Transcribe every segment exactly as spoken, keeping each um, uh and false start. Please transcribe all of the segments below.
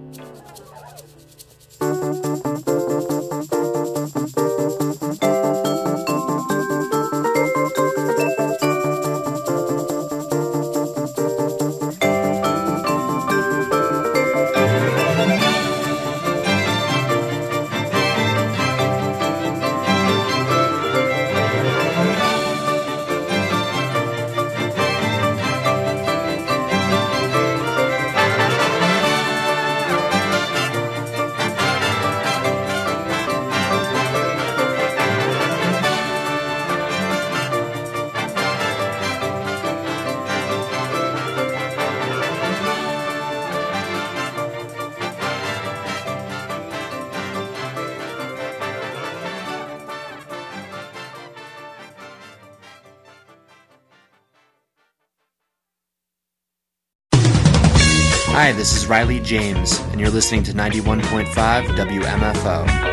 Hi, this is Riley James, and you're listening to ninety-one point five W M F O.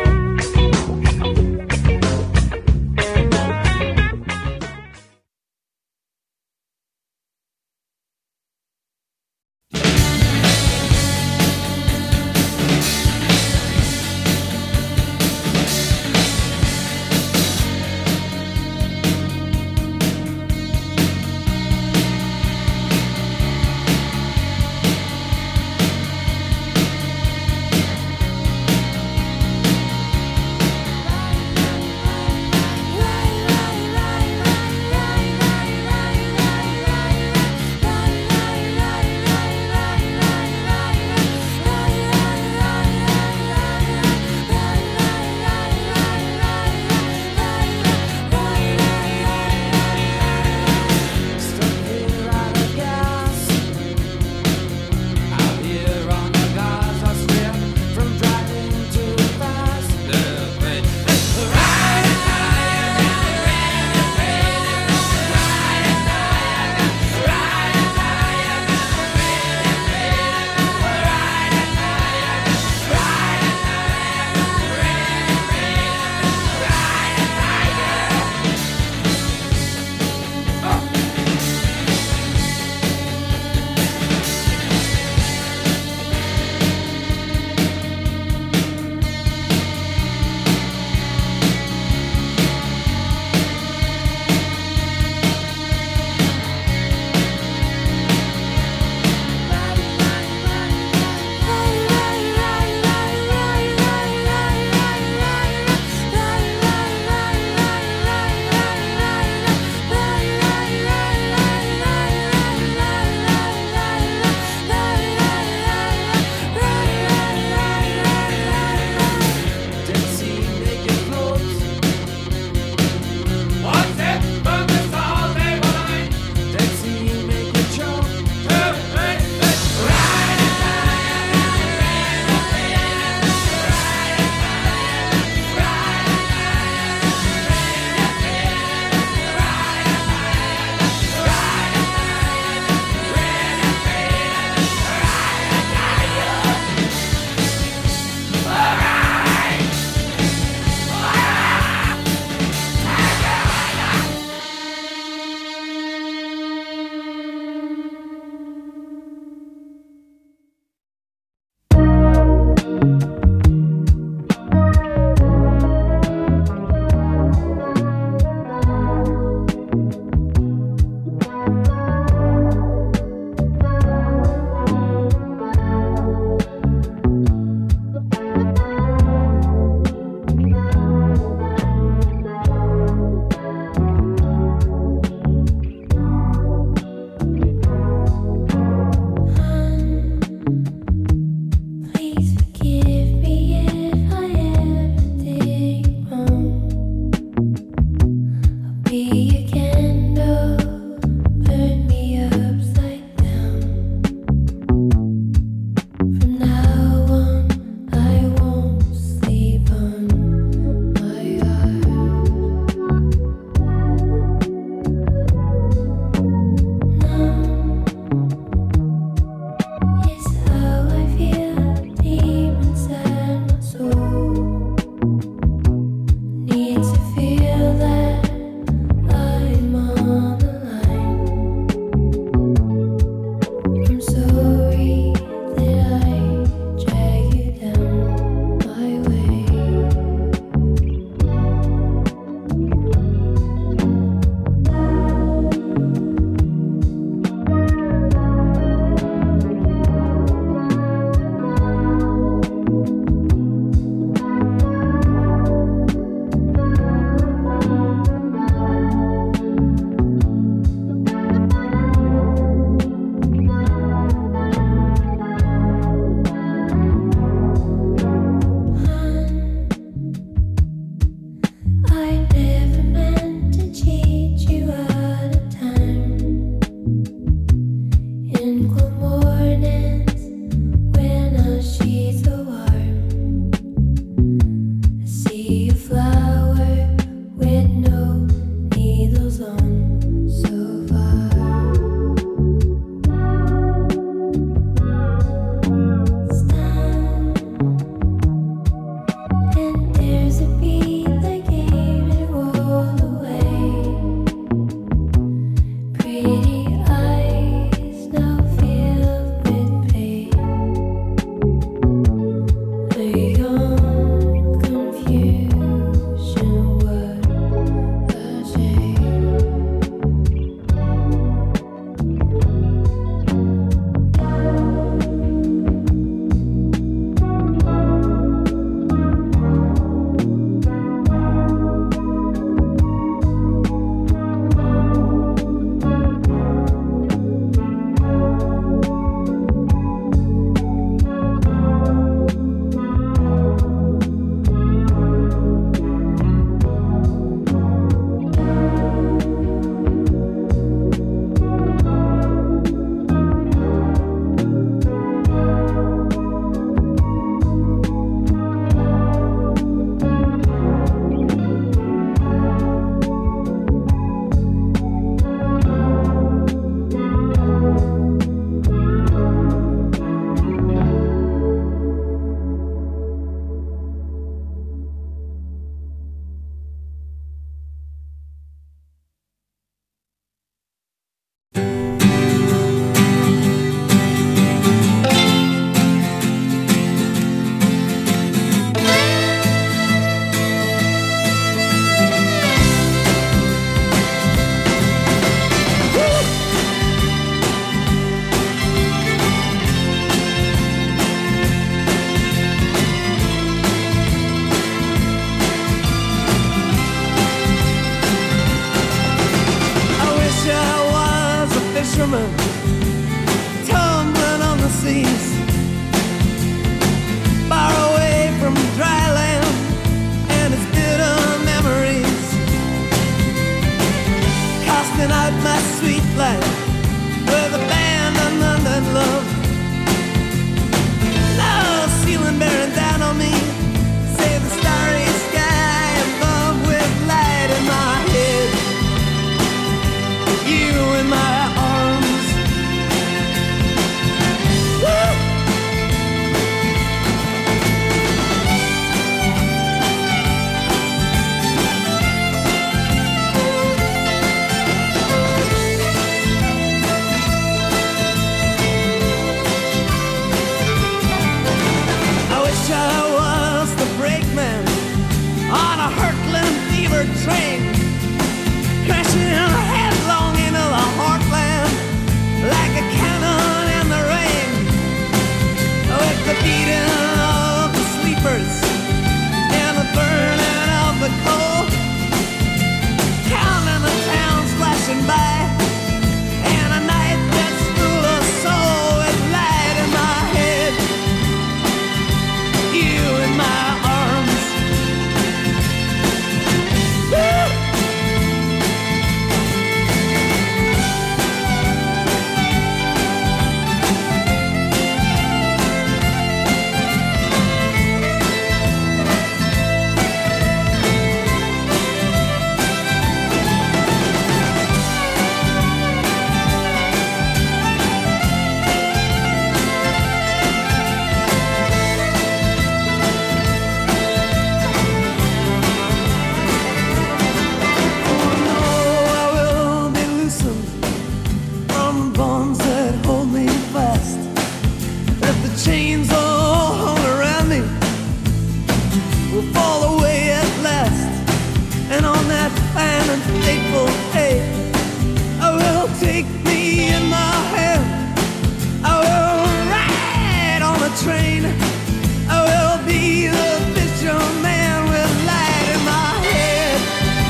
train. I will be the fisherman with light in my head,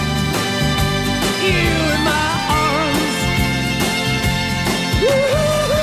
you in my arms. Woo-hoo-hoo.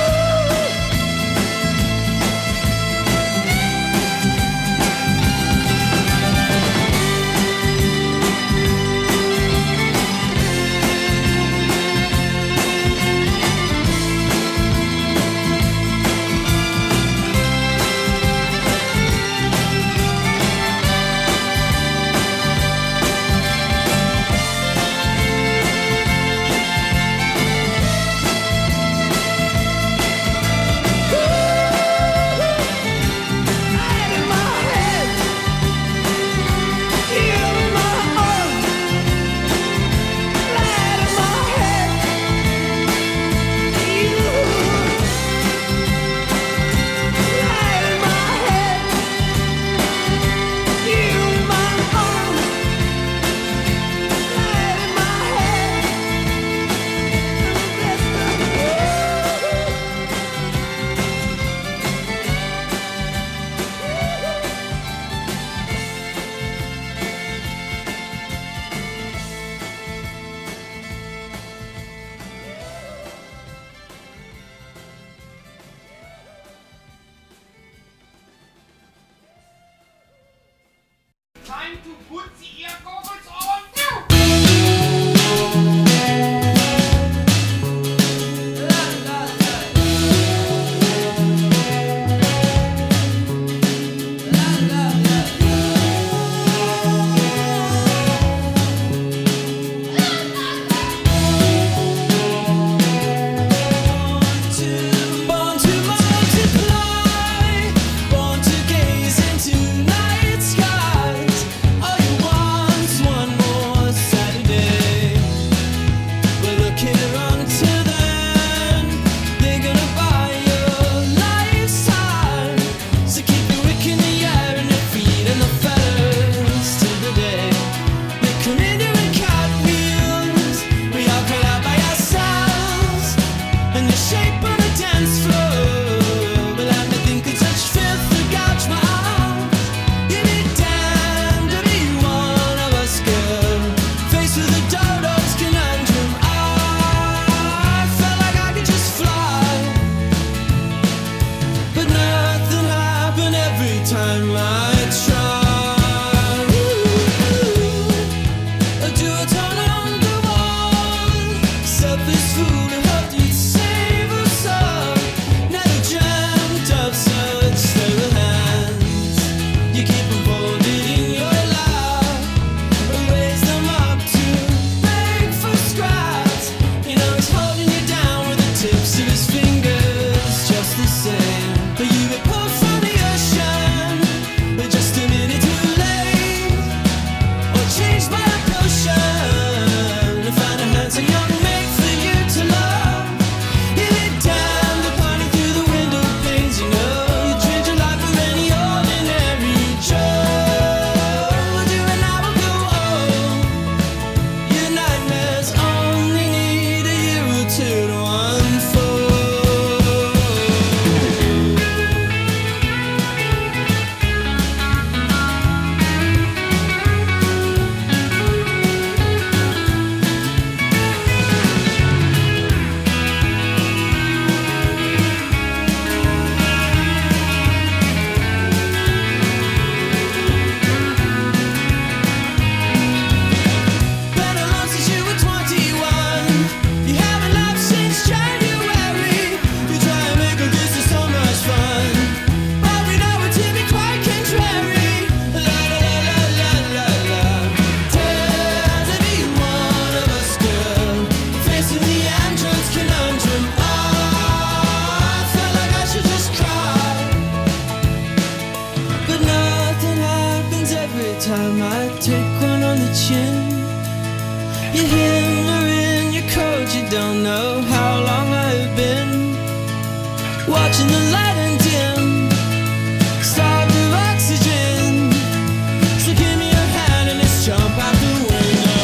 Time to put the ear goggles on now! Born to multiply, born to gaze into night skies. All you want's one more Saturday. We're looking around until then. They're gonna buy your lifetime. So keep your wick in the air and your feet and the feathers till the day they come in doing cartwheels. We all crawl out by ourselves, and the shape on the dance floor will have nothing could touch filth or gouge my arms. You need damn to be one of us, girl. Faced with a dodo's conundrum, I felt like I could just fly, but nothing happened every time I tried. Ooh, do a turn on the wall, selfish fool who hoped you'd save us all. Never dreamt of such stable hands. You keep them folded in your lap, or raise them up to beg for scraps. You know he's holding you down with the tips of his fingers, just the same. But you get pulled from the ocean, but just a minute too late, or changed by a potion to find a handsome young mate for you to love. You get damned to party through the window panes. You know you trade your life for any ordinary Joe. Do an hour go on. Your nightmares only need a year or two to unfold. Been alone since you were twenty-one. You haven't laughed since January. You try and make a this is so much fun, but we know it to be quite contrary. La la la la la la. Dare to be one of us, girl. Facing the android's conundrum, I felt like I should just cry, but nothing happens every time I take one on the chin. You hammer in your coat, you don't know how long I've been watching the light and dim, starved of oxygen. So give me your hand and let's jump out the window.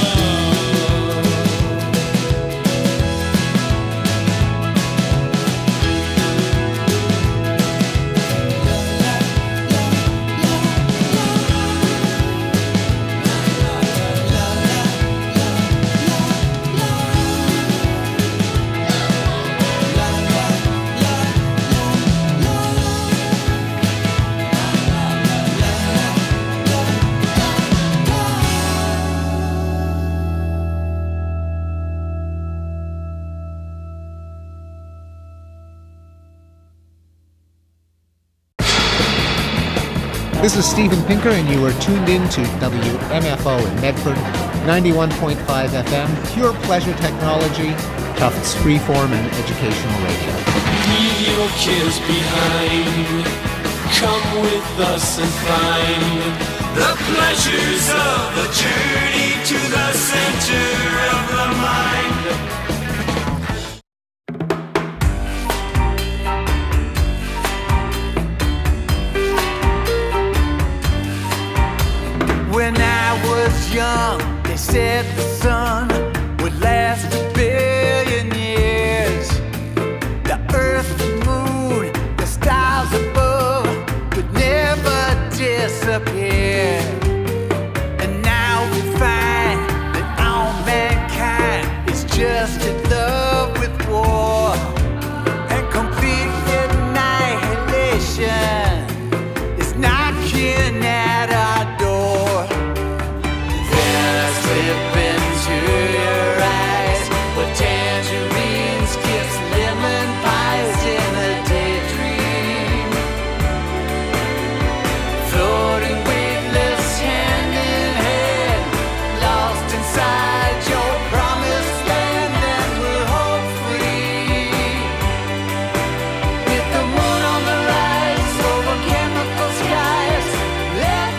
This is Steven Pinker, and you are tuned in to W M F O in Medford, ninety-one point five F M, pure pleasure technology, Tufts freeform and educational radio. Leave your kids behind. Come with us and find the pleasures of the journey to the center of the mind. When I was young, they said the sun would last a billion years. The earth, the moon, the stars above could never disappear. And now we find that all mankind is just in love with war and complete annihilation is knocking at our door. Then I slip into your eyes with tangerines, kiss lemon pies in a daydream, floating weightless hand in hand, lost inside your promised land, and we're home free. With the moon on the rise over chemical skies, let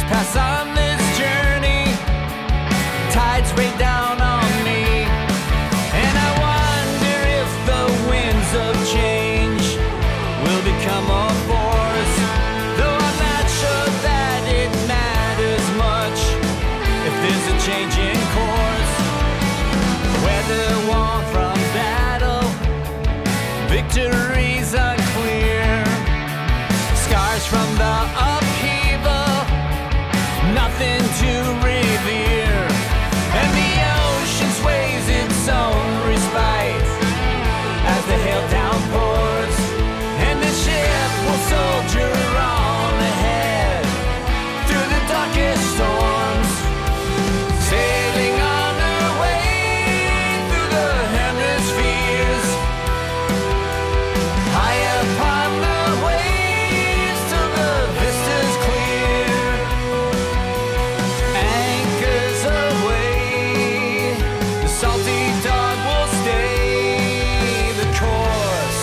pass on this journey. Tides rain down on me, and I wonder if the winds of change will become a force. Though I'm not sure that it matters much if there's a change in course. Whether won from battle, victory's unclear. Scars from the upheaval, nothing to revere. And the ocean sways its own respite as the hail downpours, and the ship will soldier on ahead through the darkest storms, sailing on her way through the hemispheres, high upon the waves till the vista's clear. Anchors away, the salty dog will stay the course.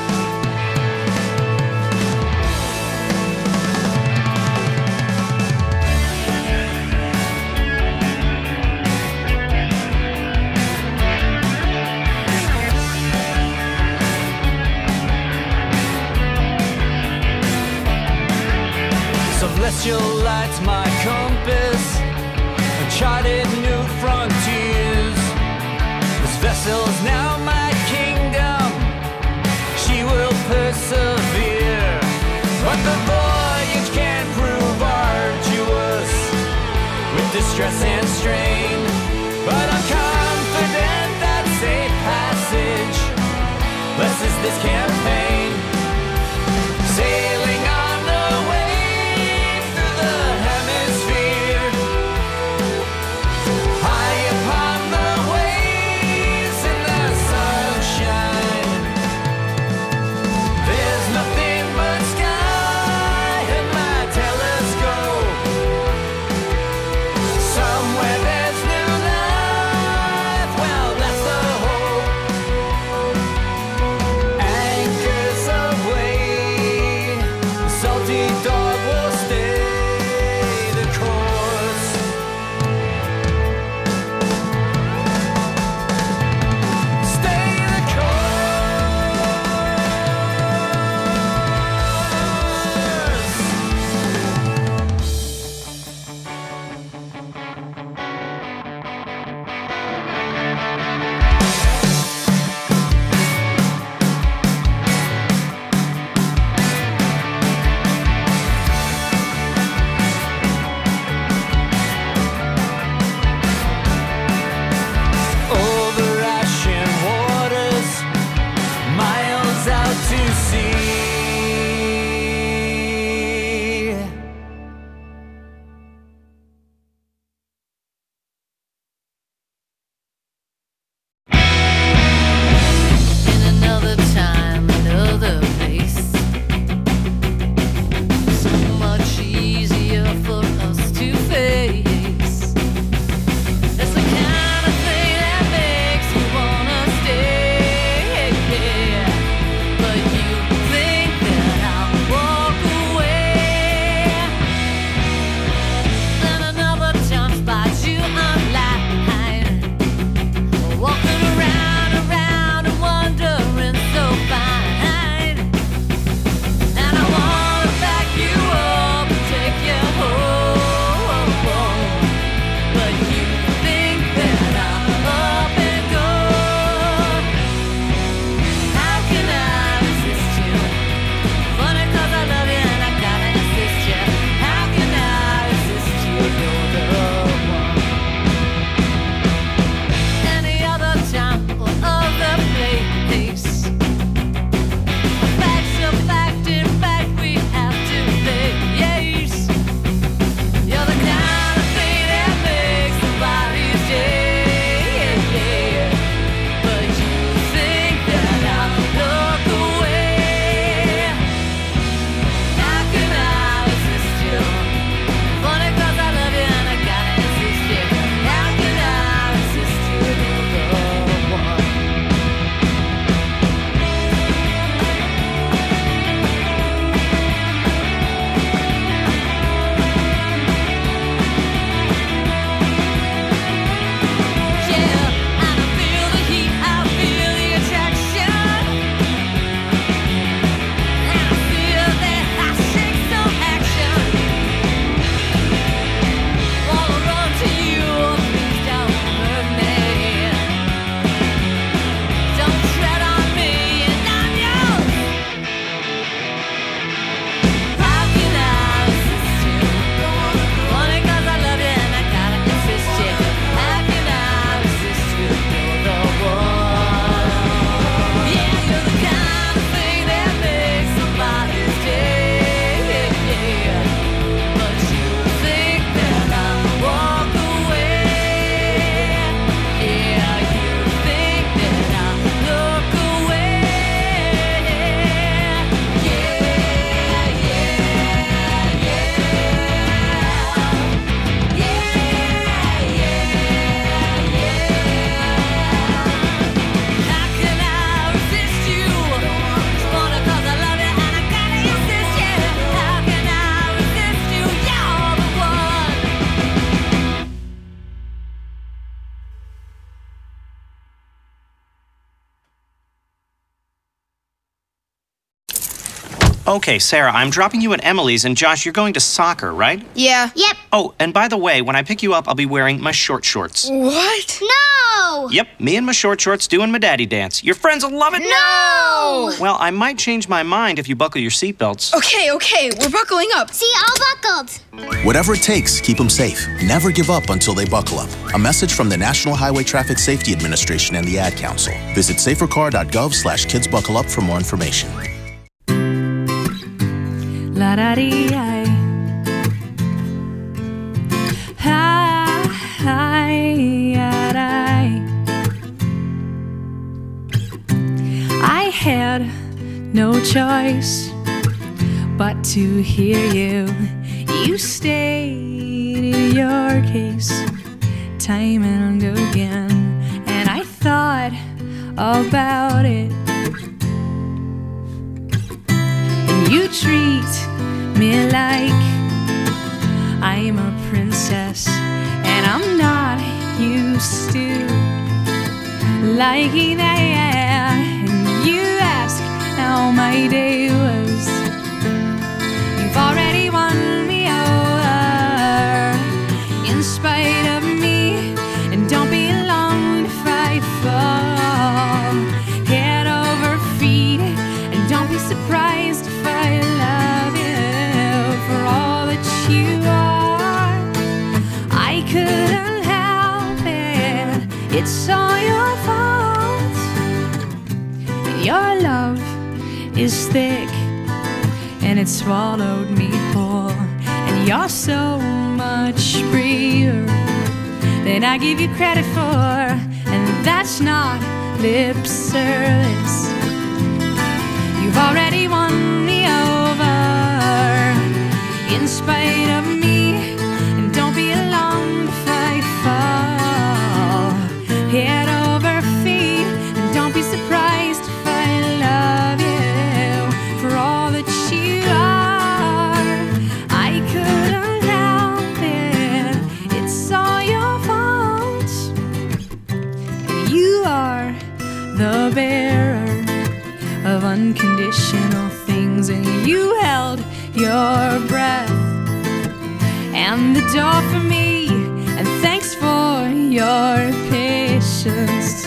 Celestial lights my compass, uncharted new frontiers. This vessel's now my kingdom, she will persevere. But the voyage can prove arduous with distress and strain. But I'm confident that safe passage blesses this campaign. Sailing on the way through the hemisphere, high upon the waves in the sunshine. There's nothing but sky in my telescope. Somewhere there's no Okay, Sarah, I'm dropping you at Emily's, and Josh, you're going to soccer, right? Yeah. Yep. Oh, and by the way, when I pick you up, I'll be wearing my short shorts. What? No! Yep, me and my short shorts doing my daddy dance. Your friends will love it. No! Well, I might change my mind if you buckle your seatbelts. Okay, okay, we're buckling up. See, all buckled. Whatever it takes, keep them safe. Never give up until they buckle up. A message from the National Highway Traffic Safety Administration and the Ad Council. Visit safercar.gov slash kids buckle up for more information. La da dee I. Hi, hi, I. I had no choice but to hear you. You stated your case time and again, and I thought about it. And you treat me like I'm a princess, and I'm not used to liking that. And you ask how my day was. You've already won me over in spite of me, and don't be long if I fall head over feet, and don't be surprised if I love you for all that you are. I couldn't help it, it's all your fault. Your love is thick and it swallowed me whole, and you're so much braver than I give you credit for, and that's not lip service. You've already won me over in spite of me, and don't be alarmed if I fall head over feet, and don't be surprised if I love you for all that you are. I couldn't help it, it's all your fault. And you are the bearer of unconditional things, and you held your breath and the door for me, and thanks for your patience.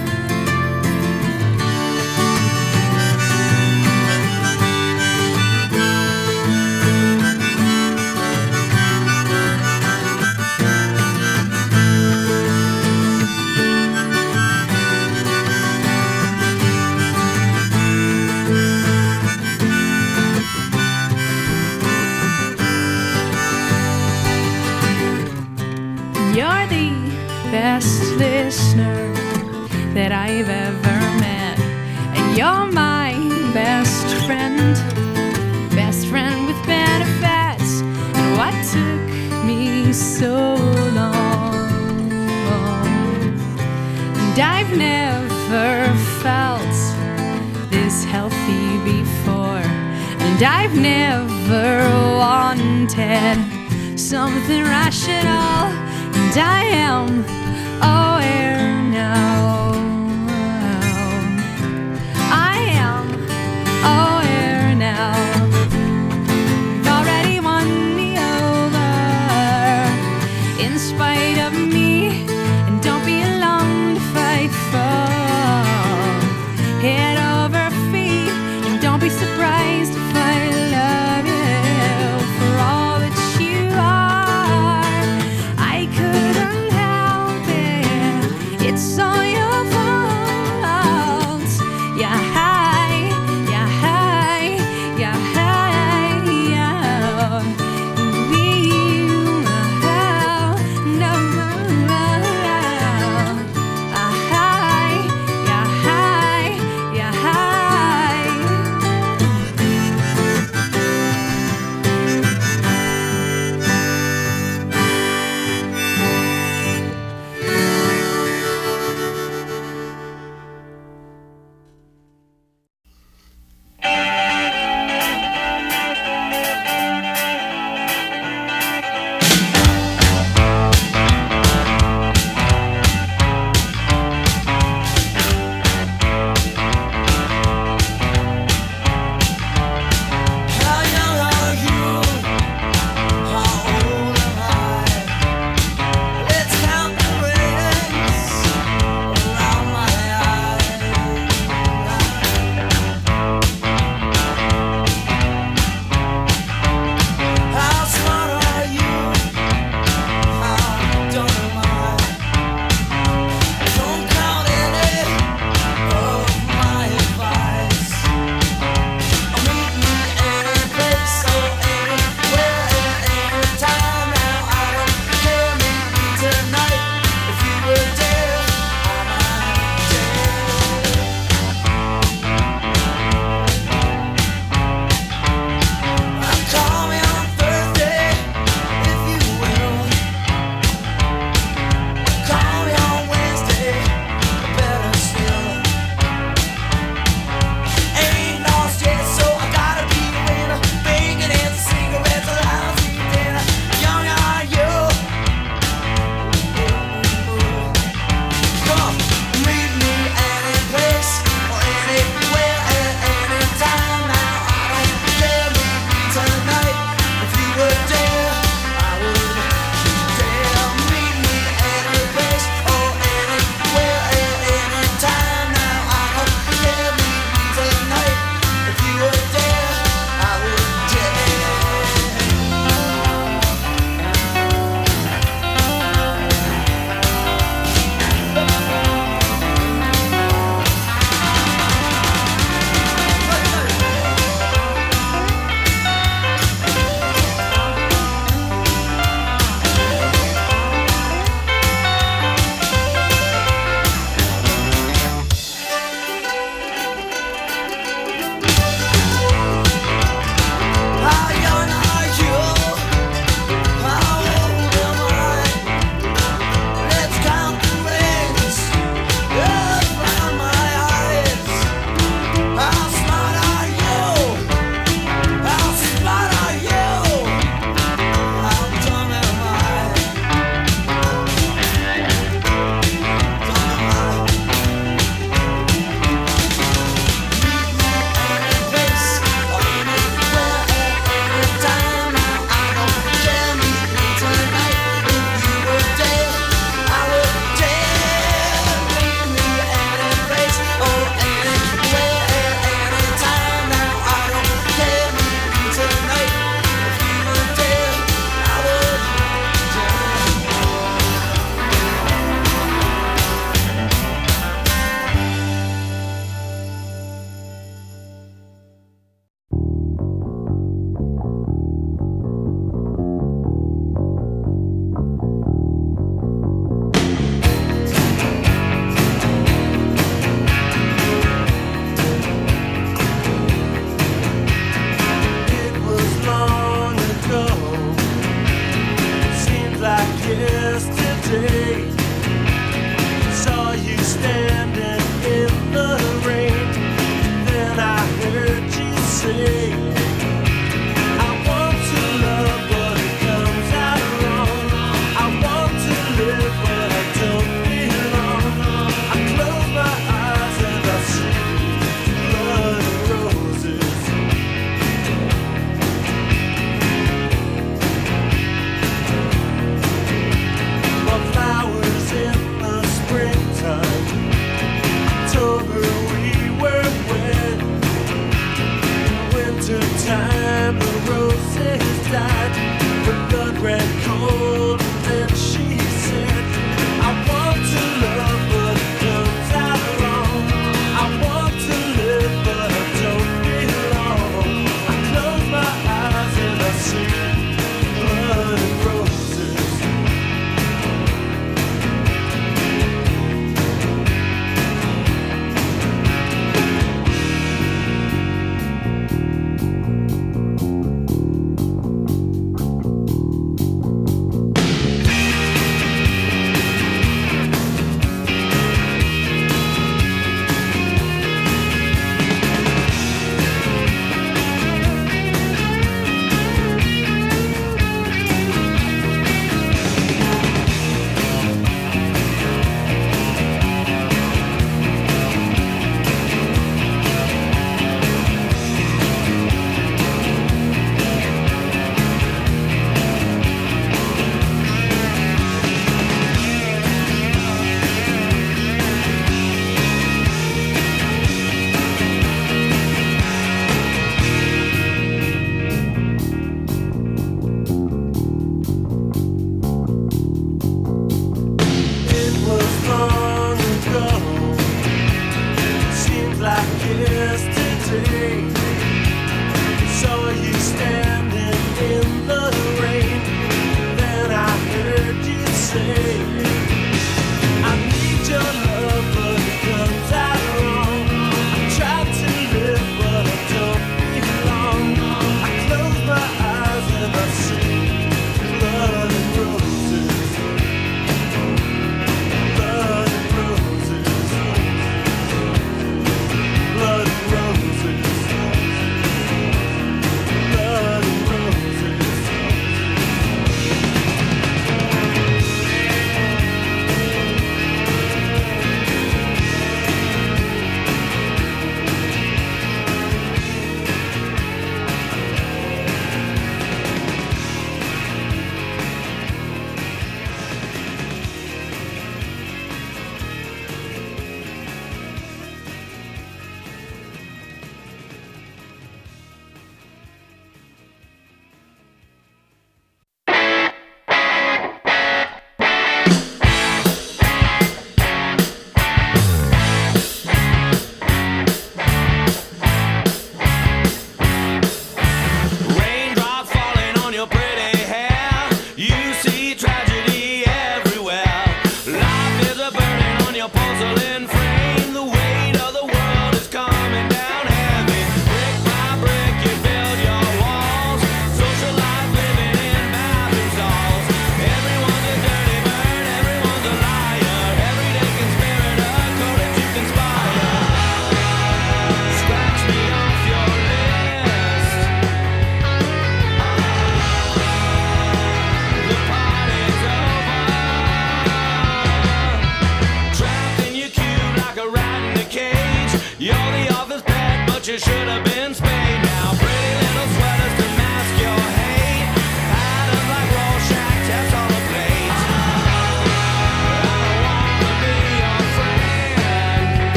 You're the best listener that I've ever met, and you're my best friend, best friend with benefits. And what took me so long, and I've never felt this healthy before, and I've never wanted something rational, and I am aware now. I am aware now. You've already won me over in spite of me, and don't be alarmed if I fall head over feet, and don't be surprised if I love you for all that you are. I couldn't help it, it's all your fault. Yeah, hi, yeah, hi.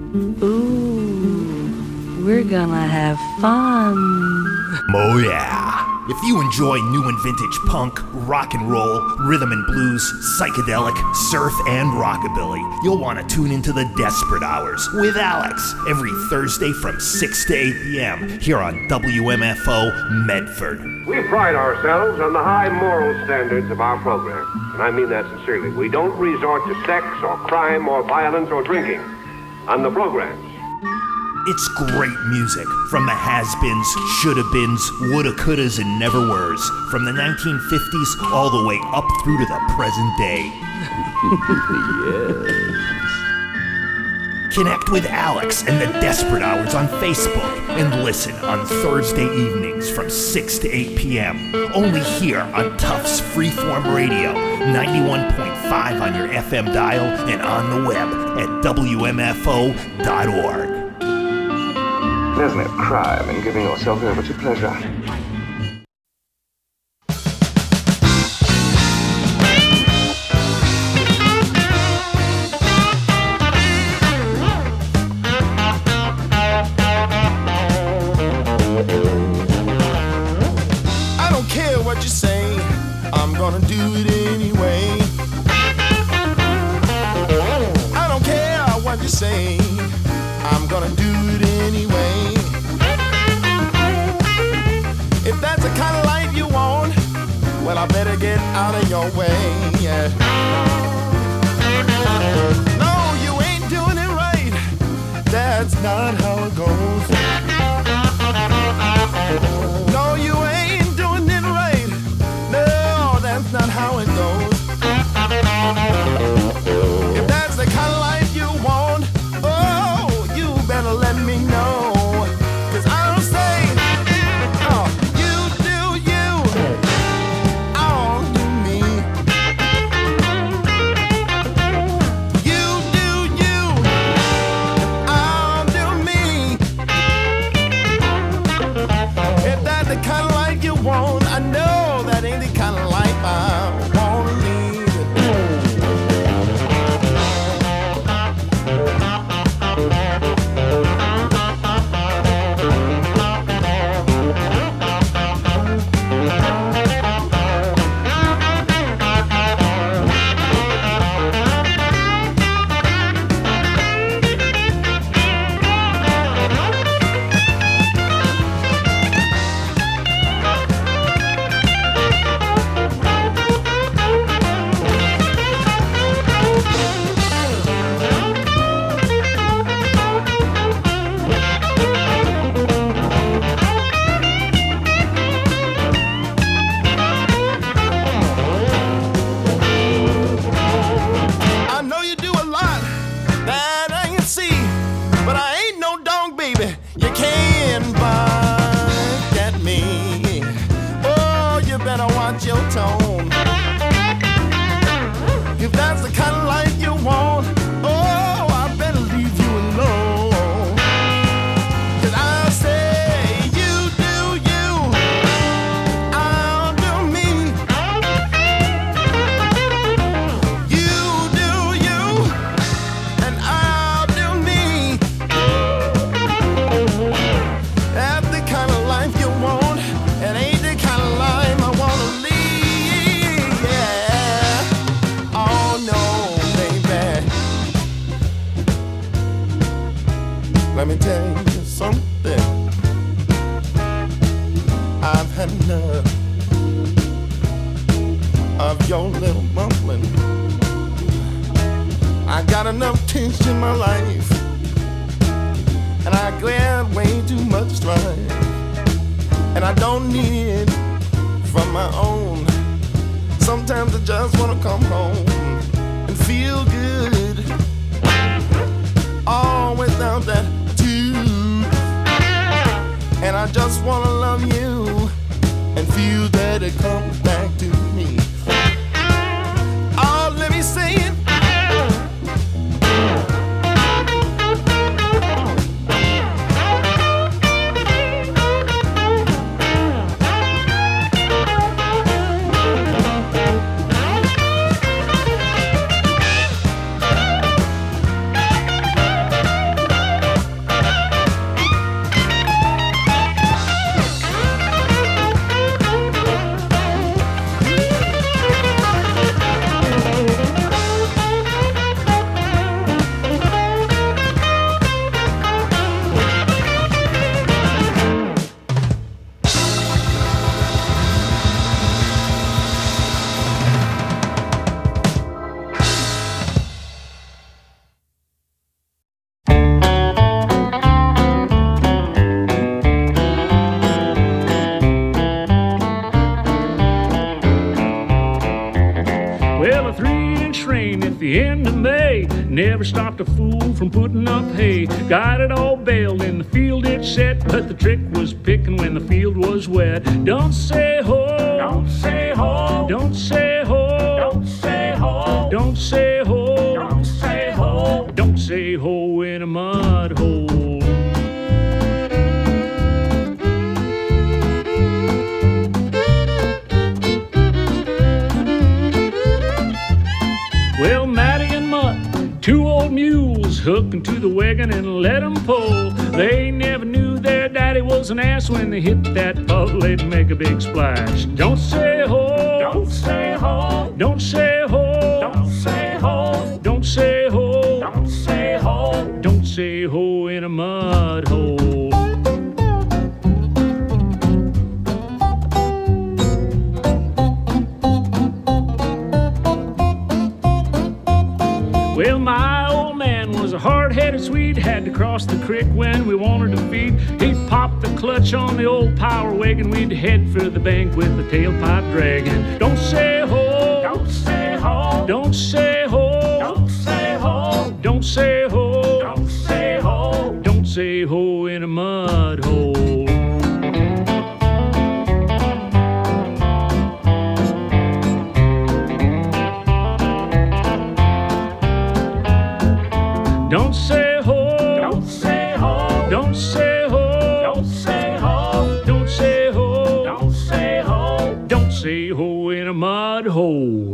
Ooh, we're gonna have fun. Oh yeah. If you enjoy new and vintage punk, rock and roll, rhythm and blues, psychedelic, surf, and rockabilly, you'll want to tune into the Desperate Hours with Alex every Thursday from six to eight p.m. here on W M F O Medford. We pride ourselves on the high moral standards of our program, and I mean that sincerely. We don't resort to sex or crime or violence or drinking on the programs. It's great music from the has-beens, shoulda-beens, woulda, couldas, and never-weres, from the nineteen fifties all the way up through to the present day. Yes. Connect with Alex and the Desperate Hours on Facebook and listen on Thursday evenings from six to eight p.m. only here on Tufts Freeform Radio, ninety-one point five on your F M dial and on the web at W M F O dot org. There's no crime in giving yourself over to pleasure. I don't care what you say, I'm gonna do it anyway. I don't care what you say, I'm gonna do it anyway. If that's the kind of life you want, well, I better get out of your way. Yeah. No, you ain't doing it right. That's not how it goes. No, you ain't doing it right. No, that's not how it goes. If that's the kind of life you want, oh, you better let me know. Cause I'll say, oh, you do you, I'll do me. You do you, I'll do me. If that's the kind of life you want, I know that ain't the kind of life I wanna lead. I know you do a lot that I can see, but I ain't no dog, baby. You can't bark at me. Oh, you better watch your tone. If that's the kind of life you want, oh, I better leave you alone. Cause I'll say, you do you, I'll do me. You do you, and I'll do me. That's the kind of life you want, and ain't the kind of life I wanna lead. Yeah. Oh no, baby. Let me tell you something. I've had enough of your little mumbling. I got enough tension in my life, and I grab way too much strife, and I don't need it from my own. Sometimes I just wanna come home and feel good, all without that tooth. And I just wanna love you and feel that it comes back to me. Oh, let me say it. stopped a fool from putting up hay. Got it all baled in the field it set, but the trick was picking when the field was wet. Don't say ho, don't say ho, don't say ho, don't say ho, don't say ho, don't say ho, don't say ho in a mud hole. Well, Matty and Mutt, two old mules, hooked into the wagon and let 'em pull. They never knew their daddy was an ass. When they hit that puddle, they'd make a big splash. Don't say ho, don't say ho, don't say ho, don't say ho, don't say ho, don't say ho, don't say ho in a mud hole. Well, my old man was a hard-headed Swede, had to cross the creek when we wanted to feed. He'd pop the clutch on the old power wagon, we'd head for the bank with the tailpipe dragging. Don't say ho, don't say ho, don't say ho, don't say ho, don't say ho, don't say ho, don't say ho in a mud hole. Don't say ho, don't say ho, don't say ho, don't say ho, don't say ho, don't say ho, don't say ho in a mud hole.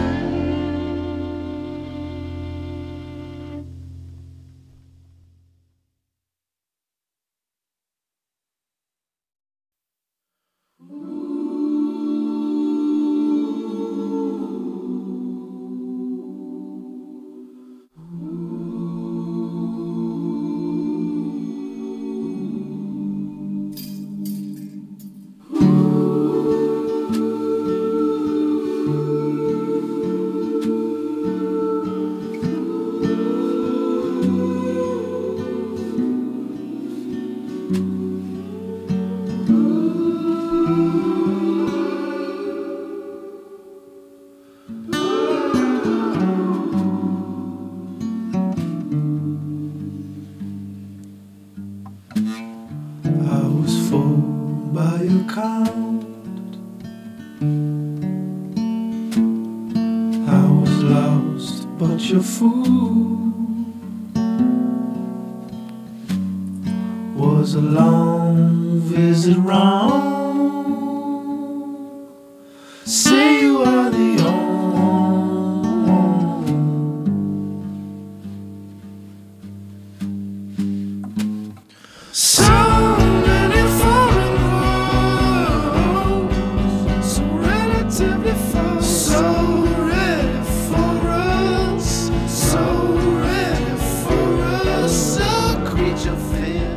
Your food was a long visit round. Say you are the only. So many foreign roads, so relatively far, so ready for us. So ready for us, a creature fear.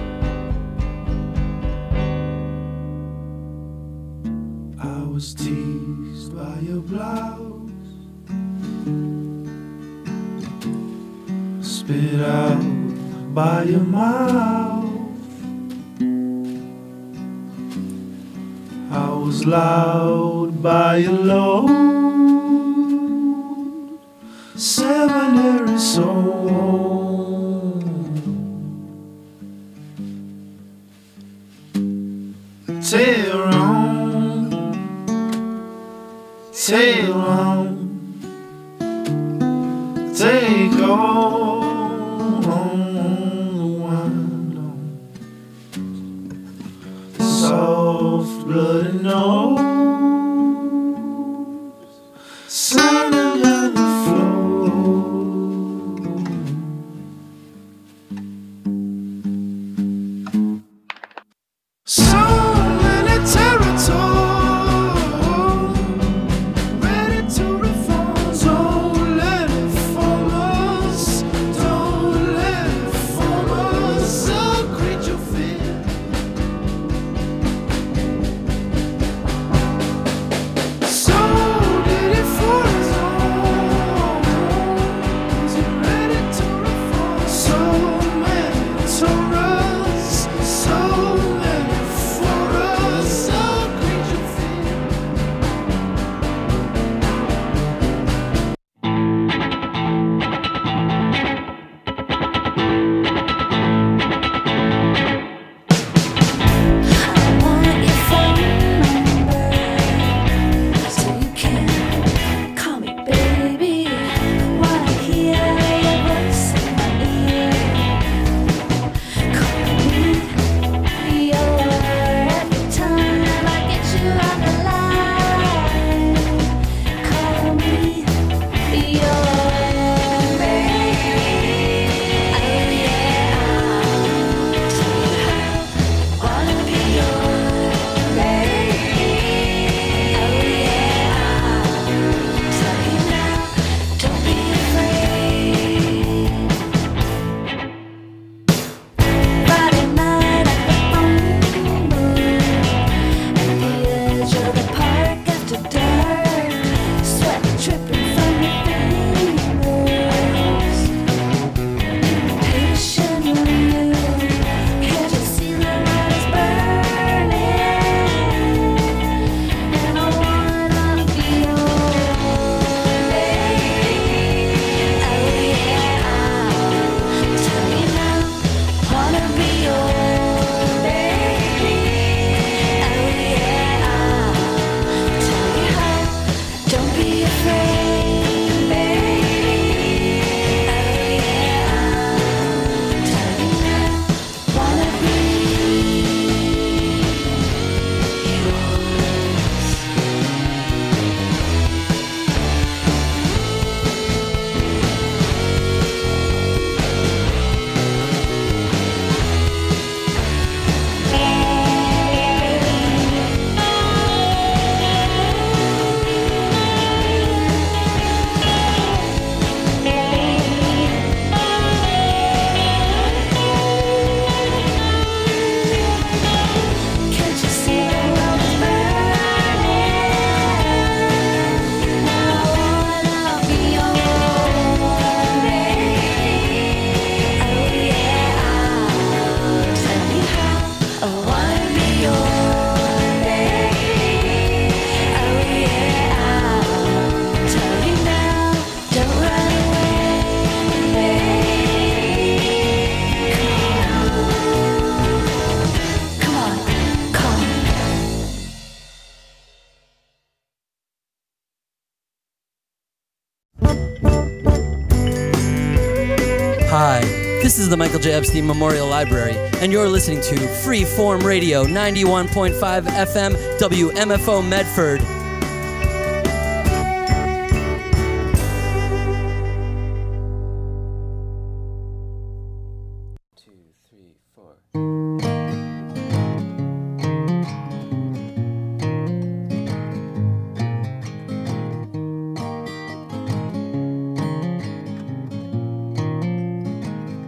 I was teased by your blouse, spit out by your mouth. I was loud by your load. Seminary soul. Tail on, tail on, take all on the wind on. Soft bloody nose, sounding down the so many territories ready to reform. Don't let it form us. Hi, this is the Michael J. Epstein Memorial Library, and you're listening to Freeform Radio, ninety-one point five F M, W M F O Medford. Two, three, four.